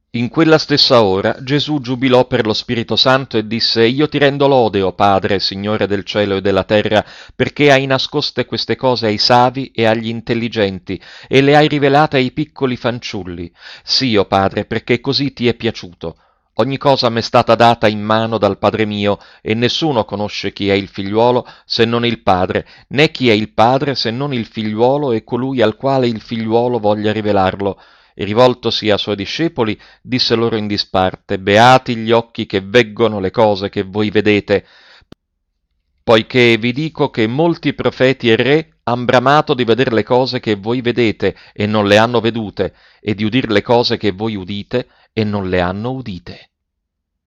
In quella stessa ora Gesù giubilò per lo Spirito Santo e disse: Io ti rendo lode, o Padre, Signore del cielo e della terra, perché hai nascoste queste cose ai savi e agli intelligenti, e le hai rivelate ai piccoli fanciulli. Sì, o Padre, perché così ti è piaciuto. Ogni cosa m'è stata data in mano dal Padre mio, e nessuno conosce chi è il figliuolo se non il Padre, né chi è il Padre se non il figliuolo e colui al quale il figliuolo voglia rivelarlo. E rivoltosi ai suoi discepoli, disse loro in disparte: Beati gli occhi che veggono le cose che voi vedete, poiché vi dico che molti profeti e re han bramato di vedere le cose che voi vedete e non le hanno vedute, e di udir le cose che voi udite e non le hanno udite.